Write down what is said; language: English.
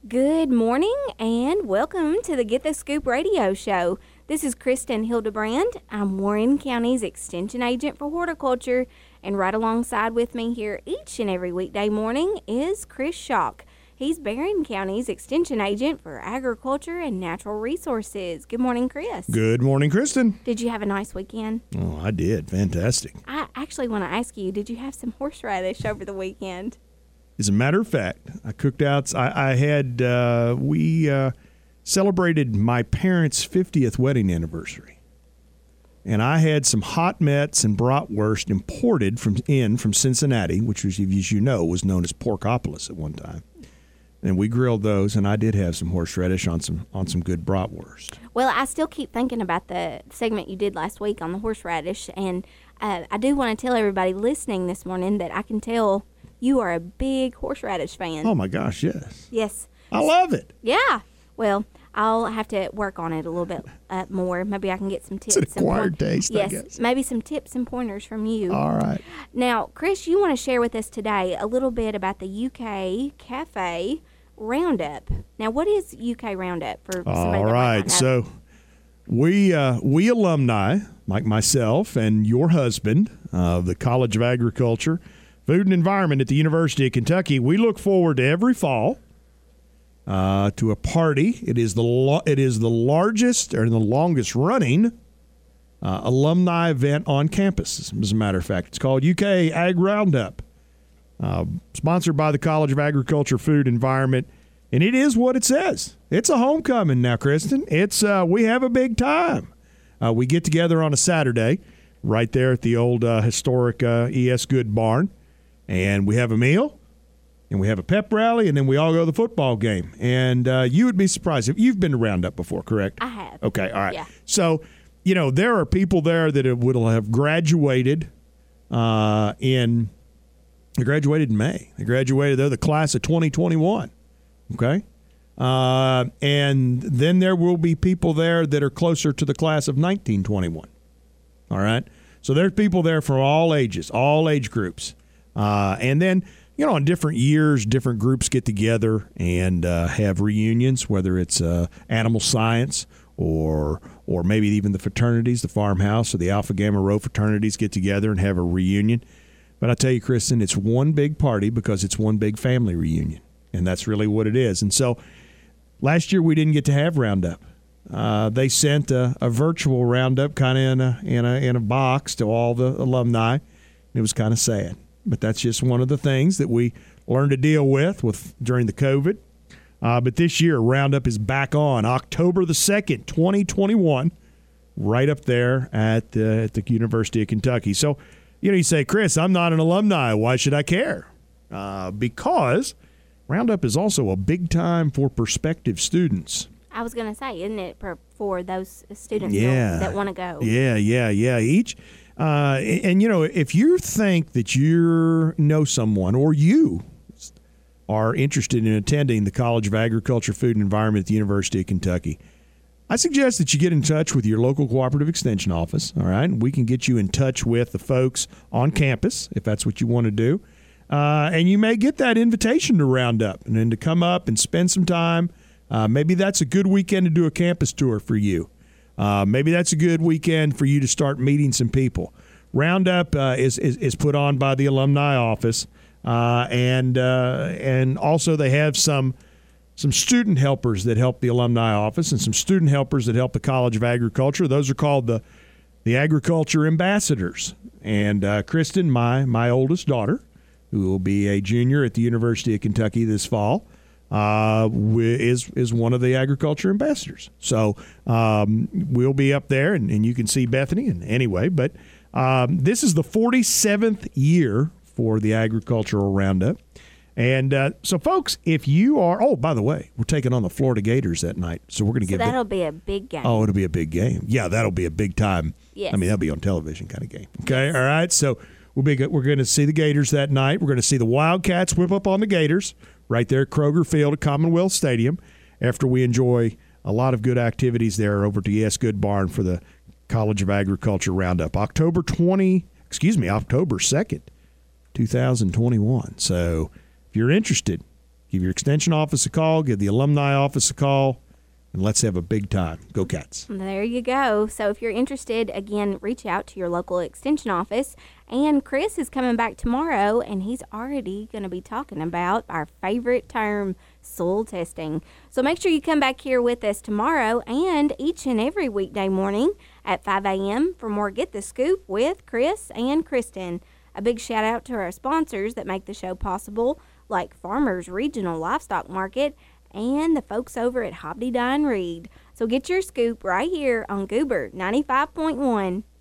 Good morning and welcome to the Get the Scoop radio show. This is Kristen Hildebrand. I'm Warren County's Extension Agent for Horticulture, and right alongside with me here each and every weekday morning is Chris Schock. He's Barron County's Extension Agent for Agriculture and Natural Resources. Good morning, Chris. Good morning, Kristen. Did you have a nice weekend? Oh, I did. Fantastic. I actually want to ask you, did you have some horseradish over the weekend? As a matter of fact, I cooked out. We celebrated my parents' 50th wedding anniversary, and I had some hot mets and bratwurst imported from Cincinnati, which was, as you know, was known as Porkopolis at one time. And we grilled those, and I did have some horseradish on some good bratwurst. Well, I still keep thinking about the segment you did last week on the horseradish, and I do want to tell everybody listening this morning that I can tell you are a big horseradish fan. Oh, my gosh, yes. Yes. I love it. Yeah. Well, I'll have to work on it a little bit more. Maybe I can get some tips. It's an acquired taste, yes, I guess. Maybe some tips and pointers from you. All right. Now, Chris, you want to share with us today a little bit about the UK Cafe Roundup. Now, what is UK Roundup for somebody All that might right. not know? So we alumni, like myself and your husband of the College of Agriculture, Food and Environment at the University of Kentucky, we look forward to every fall to a party. It is the largest or the longest running alumni event on campus. As a matter of fact, it's called UK Ag Roundup, sponsored by the College of Agriculture, Food and Environment, and it is what it says. It's a homecoming now, Kristen. It's we have a big time. We get together on a Saturday right there at the old historic E.S. Good barn. And we have a meal, and we have a pep rally, and then we all go to the football game. And you would be surprised if you've been to Roundup before, correct? I have. Okay, all right. Yeah. So, there are people there that would have graduated they graduated in May. They're the class of 2021, okay? And then there will be people there that are closer to the class of 1921, all right? So there's people there from all ages, all age groups. And then, in different years, different groups get together and have reunions, whether it's animal science or maybe even the fraternities, the farmhouse or the Alpha Gamma Rho fraternities get together and have a reunion. But I tell you, Kristen, it's one big party because it's one big family reunion, and that's really what it is. And so last year we didn't get to have Roundup. They sent a virtual Roundup kind of in a box to all the alumni. It was kind of sad. But that's just one of the things that we learned to deal with during the COVID. But this year, Roundup is back on October the 2nd, 2021, right up there at the University of Kentucky. So, you say, Chris, I'm not an alumni. Why should I care? Because Roundup is also a big time for prospective students. I was going to say, isn't it for those students that want to go? Yeah. If you think that you know someone or you are interested in attending the College of Agriculture, Food and Environment at the University of Kentucky, I suggest that you get in touch with your local cooperative extension office, all right? We can get you in touch with the folks on campus if that's what you want to do. And you may get that invitation to Roundup and then to come up and spend some time. Maybe that's a good weekend to do a campus tour for you. Maybe that's a good weekend for you to start meeting some people. Roundup is put on by the alumni office, and also they have some student helpers that help the alumni office and some student helpers that help the College of Agriculture. Those are called the Agriculture Ambassadors. And Kristen, my oldest daughter, who will be a junior at the University of Kentucky this fall, is one of the Agriculture Ambassadors. So we'll be up there, and you can see Bethany. And anyway, but this is the 47th year for the Agricultural Roundup. And so, folks, if you are – oh, by the way, we're taking on the Florida Gators that night. So we're going to give – that'll be a big game. Oh, it'll be a big game. Yeah, that'll be a big time. Yes. I mean, that'll be on television kind of game. Okay, yes. All right. So we're going to see the Gators that night. We're going to see the Wildcats whip up on the Gators right there at Kroger Field at Commonwealth Stadium after we enjoy a lot of good activities there over to E.S. Good Barn for the College of Agriculture Roundup. October 2nd, 2021. So if you're interested, Give your extension office a call. Give the alumni office a call. And let's have a big time. Go Cats. There you go. So if you're interested, again, reach out to your local extension office. And Chris is coming back tomorrow, and he's already going to be talking about our favorite term, soil testing. So make sure you come back here with us tomorrow and each and every weekday morning at 5 a.m. for more Get the Scoop with Chris and Kristen. A big shout out to our sponsors that make the show possible, like Farmers Regional Livestock Market and the folks over at Hobby Dine Reed. So get your scoop right here on Goober 95.1.